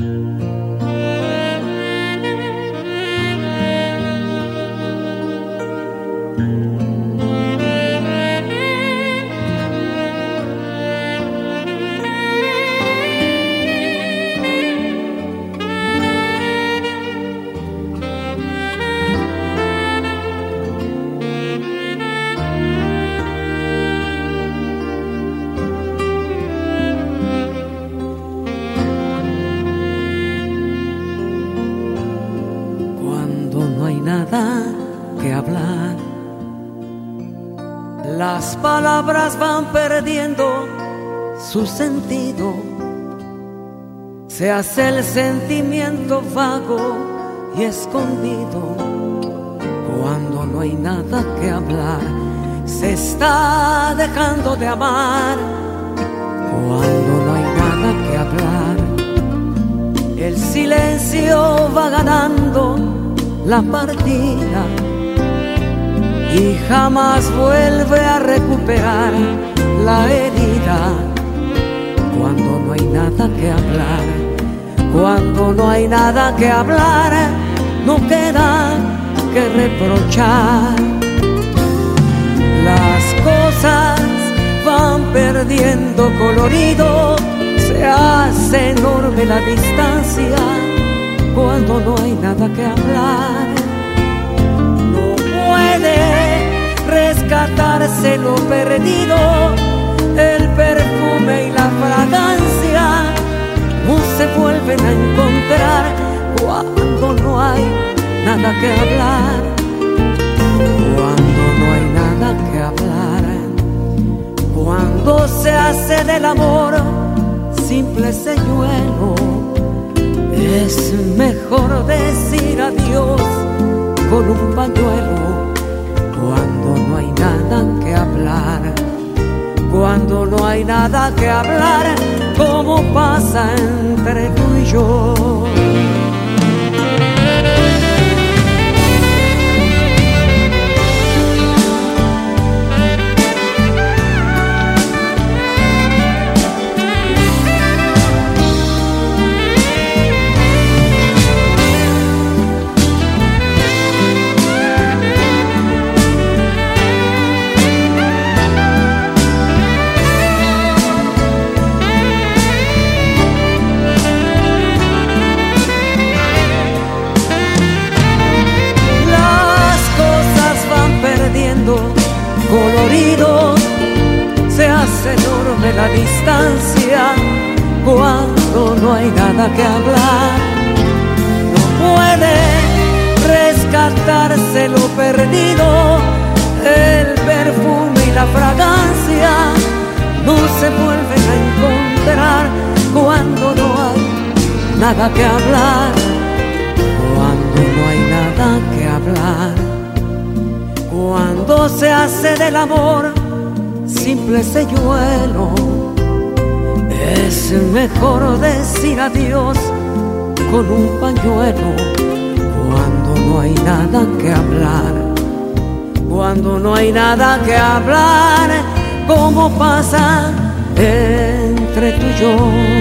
Nada que hablar, las palabras van perdiendo su sentido, se hace el sentimiento vago y escondido. Cuando no hay nada que hablar, se está dejando de amar. Cuando no hay nada que hablar, el silencio va ganando la partida y jamás vuelve a recuperar la herida. Cuando no hay nada que hablar, cuando no hay nada que hablar, no queda que reprochar. Las cosas van perdiendo colorido, se hace enorme la distancia. Cuando no hay nada que hablar, no puede rescatarse lo perdido, el perfume y la fragancia no se vuelven a encontrar. Cuando no hay nada que hablar, cuando no hay nada que hablar, cuando se hace del amor simple señuelo, es mejor decir adiós con un pañuelo. Cuando no hay nada que hablar, cuando no hay nada que hablar, como pasa entre tú y yo. Colorido, se hace enorme la distancia. Cuando no hay nada que hablar, no puede rescatarse lo perdido, el perfume y la fragancia no se vuelven a encontrar. Cuando no hay nada que hablar, cuando no hay nada que hablar, cuando se hace del amor simple señuelo, es mejor decir adiós con un pañuelo. Cuando no hay nada que hablar, cuando no hay nada que hablar, como pasa entre tú y yo.